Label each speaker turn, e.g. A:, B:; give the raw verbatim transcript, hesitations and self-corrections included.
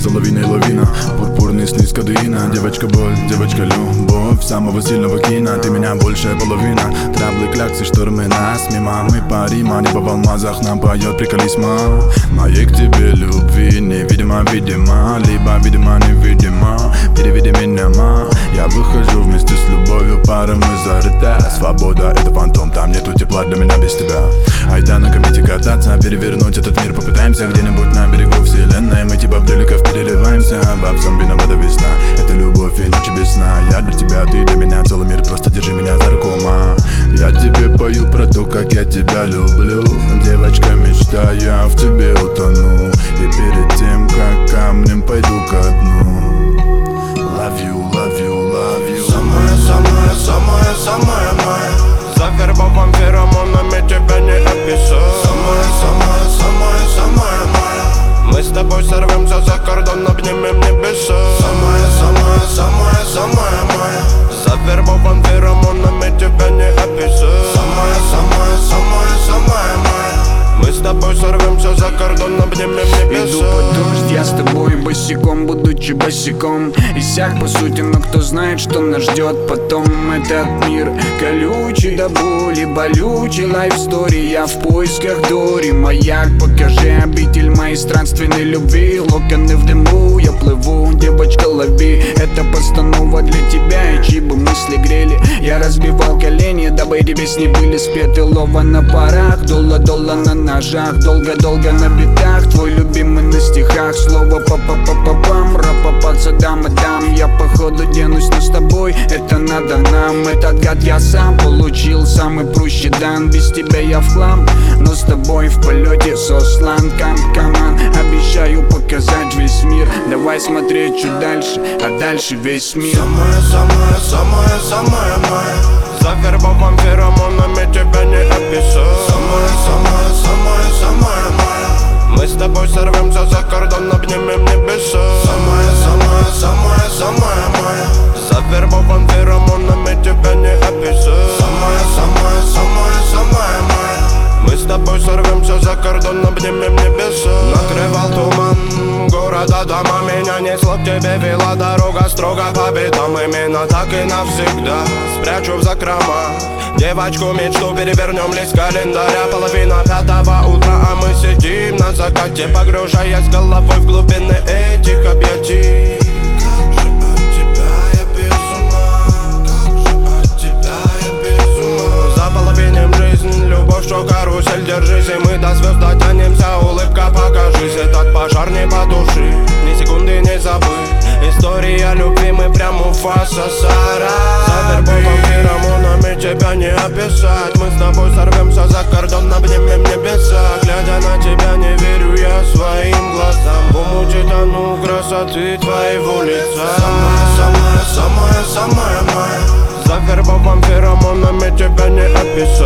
A: соловьиная лавина, пурпурный сны с кадеина. Девочка боль, девочка любовь самого сильного кино. Ты меня большая половина. Траблы, кляксы, штормы нас мимо. Мы парима, небо в алмазах нам поет приколисма. Моей к тебе любви невидимо, видимо, либо видимо, невидимо. Переведи меня, ма. Я выхожу вместе с любовью, пара мы зарыта. Свобода — это фантом, там нету тепла для меня без тебя. Айда на комете кататься, перевернуть этот мир попытаемся. Где-нибудь на берегу вселенной мы типа брюликов переливаемся. Бабсам виновата весна, это любовь и ночи без сна. Я для тебя, ты для меня, целый мир, просто держи меня за руку, ма. Я тебе пою про то, как я тебя люблю. Девочка, мечта, я в тебе утону. И перед тем, как камнем пойду ко дну. Love you, love you, love you.
B: Самая, самая, самая, самая моя. Завербован феромонами, тебя не описать. Самая, самая, самая, самая моя. Мы с тобой сорвемся за кордон, обнимем небеса. Самая, самая, самая, самая моя. Завербован феромонами, тебя не описать. Самая, самая, самая, самая моя. Мы с тобой сорвемся за кордон, обнимем небеса.
C: Иду под дождь, я с тобой босиком, будучи босиком. Иссяк по сути, но кто знает, что нас ждет потом. Этот мир колючий до боли, болючий лайфстори. Я в поисках Дори, маяк, покажи обитель моей странственной любви. Локоны в дыму, я плыву, девочка, лови. Это постанова для тебя, и чьи бы мысли грели. Я разбивал колени, дабы эти песни были спеты. Лова на парах, долла-долла на ножах. Долго-долго на битах, твой любимый на стихах. Слово па-па-па-па-пам, ра-па-па, дам-дам. Я походу денусь, но с тобой это надо нам. Этот гад я сам получил, самый прущий дан. Без тебя я в хлам, но с тобой в полете сослан. Кам-каман, обещаю показать весь мир. Давай смотреть чуть дальше, а дальше весь мир.
B: Самая, самая, самая, самая моя. Завербован феромонами, тебя не описать. Самая, самая, самая, самая моя. Мы с тобой сорвемся за кордон, обнимем небеса. Самая, самая, самая, самая моя. Завербован феромонами, тебя не описать. Самая, самая, самая, самая моя. Мы с тобой сорвемся за кордон, обнимем небеса. Накрывал туман города, дома. Меня несло к тебе, вела дорога строго по битам. Именно так и навсегда спрячу в закрома девочку мечту, перевернем лист календаря. Половина пятого утра, а мы сидим на закате, погружаясь головой в глубины этих объятий. Как же от тебя я без ума, как же от тебя я без ума. Заполовиним жизнь, любовь, что карусель, держись, и мы до звезд дотянемся. Улыбка, покажись, этот пожар не потуши, ни секунды не забыть. История любви, мы прям Муфаса, Сара. Завербован феромонами, тебя не описать. Мы с тобой сорвемся за кордон, обнимем небеса. Глядя на тебя, не верю я своим глазам. В умуте тону красоты твоего лица. Самая, самая, самая, самая моя. Завербован феромонами, тебя не описать.